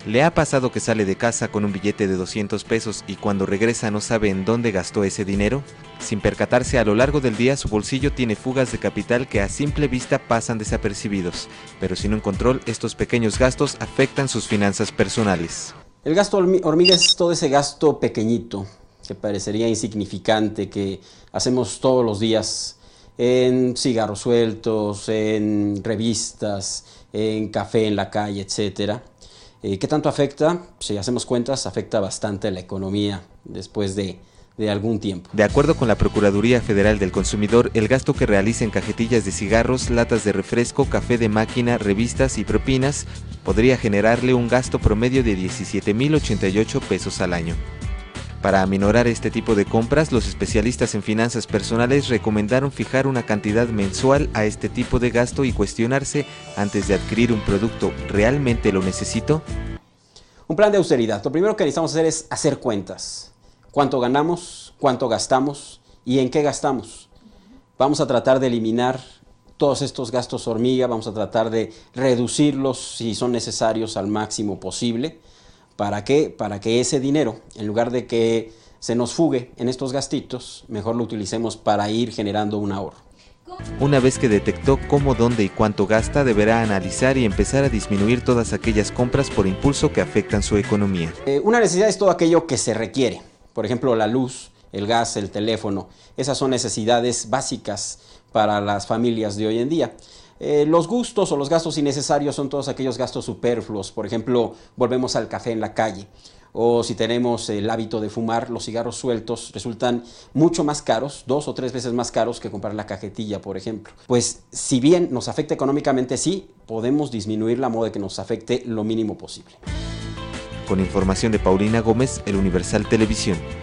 ¿Le ha pasado que sale de casa con un billete de 200 pesos y cuando regresa no sabe en dónde gastó ese dinero? Sin percatarse, a lo largo del día su bolsillo tiene fugas de capital que a simple vista pasan desapercibidos, pero sin un control estos pequeños gastos afectan sus finanzas personales. El gasto hormiga es todo ese gasto pequeñito que parecería insignificante que hacemos todos los días en cigarros sueltos, en revistas, en café en la calle, etcétera. ¿Qué tanto afecta? Si hacemos cuentas, afecta bastante a la economía después de algún tiempo. De acuerdo con la Procuraduría Federal del Consumidor, el gasto que realiza en cajetillas de cigarros, latas de refresco, café de máquina, revistas y propinas podría generarle un gasto promedio de 17,088 pesos al año. Para aminorar este tipo de compras, los especialistas en finanzas personales recomendaron fijar una cantidad mensual a este tipo de gasto y cuestionarse antes de adquirir un producto, ¿realmente lo necesito? Un plan de austeridad. Lo primero que necesitamos hacer es hacer cuentas. ¿Cuánto ganamos? ¿Cuánto gastamos? ¿Y en qué gastamos? Vamos a tratar de eliminar todos estos gastos hormiga, vamos a tratar de reducirlos si son necesarios al máximo posible. ¿Para qué? Para que ese dinero, en lugar de que se nos fugue en estos gastitos, mejor lo utilicemos para ir generando un ahorro. Una vez que detectó cómo, dónde y cuánto gasta, deberá analizar y empezar a disminuir todas aquellas compras por impulso que afectan su economía. Una necesidad es todo aquello que se requiere. Por ejemplo, la luz, el gas, el teléfono. Esas son necesidades básicas para las familias de hoy en día. Los gustos o los gastos innecesarios son todos aquellos gastos superfluos. Por ejemplo, volvemos al café en la calle. O si tenemos el hábito de fumar, los cigarros sueltos resultan mucho más caros, 2 o 3 veces más caros que comprar la cajetilla, por ejemplo. Pues si bien nos afecta económicamente, sí, podemos disminuirla a modo de que nos afecte lo mínimo posible. Con información de Paulina Gómez, El Universal Televisión.